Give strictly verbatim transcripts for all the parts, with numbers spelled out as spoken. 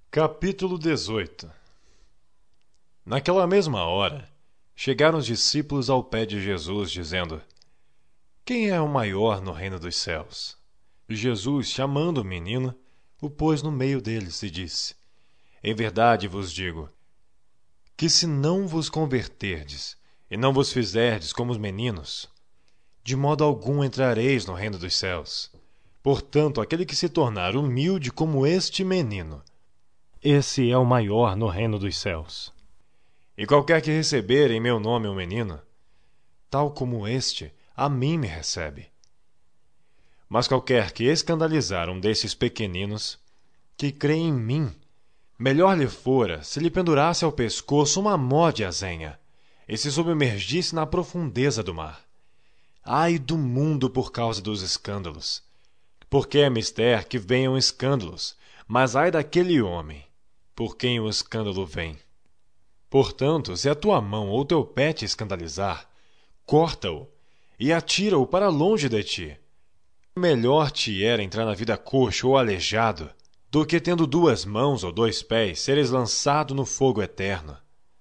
Capítulo dezoito. Naquela mesma hora, chegaram os discípulos ao pé de Jesus, dizendo: Quem é o maior no reino dos céus? Jesus, chamando o menino, o pôs no meio deles e disse: Em verdade vos digo, que se não vos converterdes e não vos fizerdes como os meninos, de modo algum entrareis no reino dos céus. Portanto, aquele que se tornar humilde como este menino, esse é o maior no reino dos céus. E qualquer que receber em meu nome um menino, tal como este, a mim me recebe. Mas qualquer que escandalizar um desses pequeninos, que crê em mim, melhor lhe fora se lhe pendurasse ao pescoço uma mó de azenha e se submergisse na profundeza do mar. Ai do mundo por causa dos escândalos! Porque é mister que venham escândalos, mas ai daquele homem por quem o escândalo vem. Portanto, se a tua mão ou teu pé te escandalizar, corta-o e atira-o para longe de ti. Melhor te era entrar na vida coxo ou aleijado, do que tendo duas mãos ou dois pés, seres lançado no fogo eterno.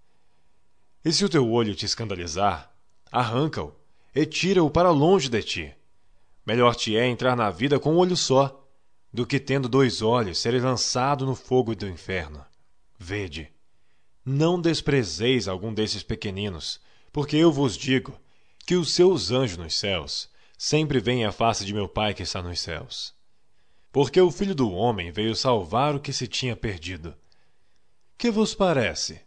E se o teu olho te escandalizar, arranca-o e tira-o para longe de ti. Melhor te é entrar na vida com um olho só, do que tendo dois olhos, seres lançado no fogo do inferno. Vede, não desprezeis algum desses pequeninos, porque eu vos digo que os seus anjos nos céus sempre veem a face de meu Pai que está nos céus. Porque o Filho do Homem veio salvar o que se tinha perdido. Que vos parece?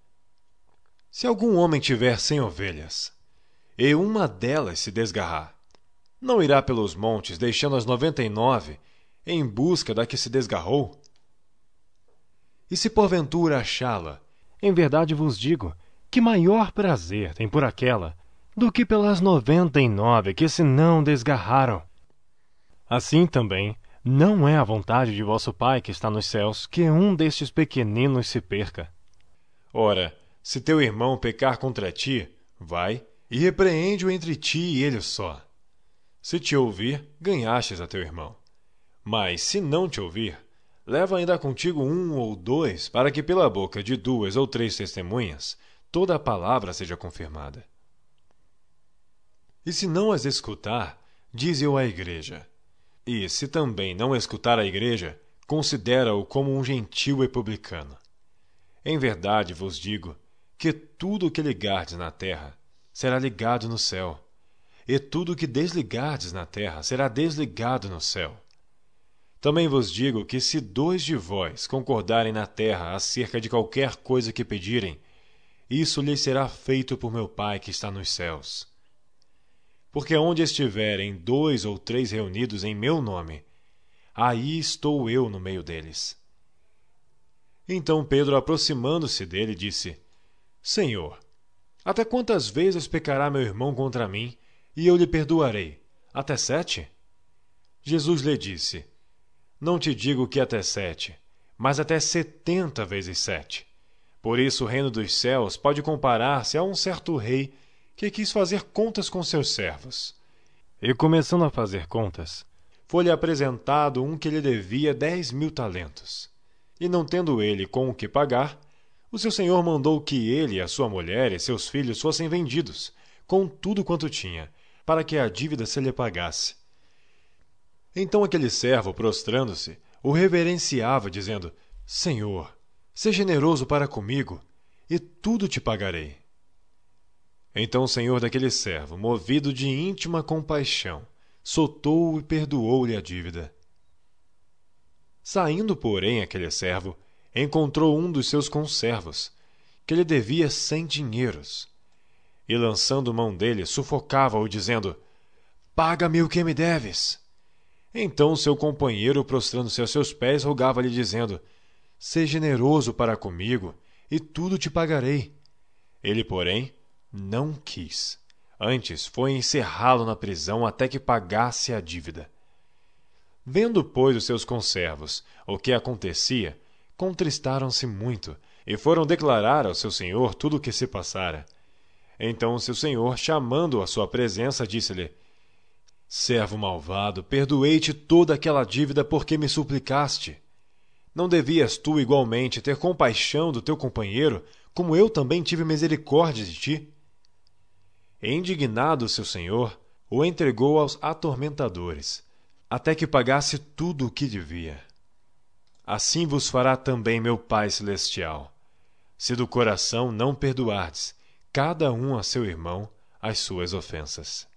Se algum homem tiver cem ovelhas, e uma delas se desgarrar, não irá pelos montes, deixando as noventa e nove, em busca da que se desgarrou? E se porventura achá-la, em verdade vos digo, que maior prazer tem por aquela, do que pelas noventa e nove que se não desgarraram. Assim também, não é a vontade de vosso Pai que está nos céus que um destes pequeninos se perca. Ora, se teu irmão pecar contra ti, vai e repreende-o entre ti e ele só. Se te ouvir, ganhastes a teu irmão. Mas, se não te ouvir, leva ainda contigo um ou dois, para que pela boca de duas ou três testemunhas toda a palavra seja confirmada. E se não as escutar, dize-o à igreja. E, se também não escutar a igreja, considera-o como um gentil e publicano. Em verdade vos digo que tudo o que ligardes na terra será ligado no céu, e tudo o que desligardes na terra será desligado no céu. Também vos digo que se dois de vós concordarem na terra acerca de qualquer coisa que pedirem, isso lhes será feito por meu Pai que está nos céus. Porque onde estiverem dois ou três reunidos em meu nome, aí estou eu no meio deles. Então Pedro, aproximando-se dele, disse: Senhor, até quantas vezes pecará meu irmão contra mim, e eu lhe perdoarei? Até sete? Jesus lhe disse: Não te digo que até sete, mas até setenta vezes sete. Por isso o reino dos céus pode comparar-se a um certo rei que quis fazer contas com seus servos. E começando a fazer contas, foi-lhe apresentado um que lhe devia dez mil talentos. E não tendo ele com o que pagar, o seu senhor mandou que ele, a sua mulher e seus filhos fossem vendidos, com tudo quanto tinha, para que a dívida se lhe pagasse. Então aquele servo, prostrando-se, o reverenciava, dizendo: Senhor, seja generoso para comigo, e tudo te pagarei. Então o senhor daquele servo, movido de íntima compaixão, soltou-o e perdoou-lhe a dívida. Saindo, porém, aquele servo, encontrou um dos seus conservos, que lhe devia cem dinheiros, e lançando mão dele, sufocava-o, dizendo: Paga-me o que me deves. Então seu companheiro, prostrando-se aos seus pés, rogava-lhe, dizendo: Seja generoso para comigo, e tudo te pagarei. Ele, porém, não quis. Antes foi encerrá-lo na prisão até que pagasse a dívida. Vendo, pois, os seus conservos o que acontecia, contristaram-se muito, e foram declarar ao seu senhor tudo o que se passara. Então o seu senhor, chamando-o à sua presença, disse-lhe: Servo malvado, perdoei-te toda aquela dívida porque me suplicaste. Não devias tu igualmente ter compaixão do teu companheiro, como eu também tive misericórdia de ti? Indignado seu senhor, o entregou aos atormentadores, até que pagasse tudo o que devia. Assim vos fará também meu Pai Celestial, se do coração não perdoardes, cada um a seu irmão, as suas ofensas.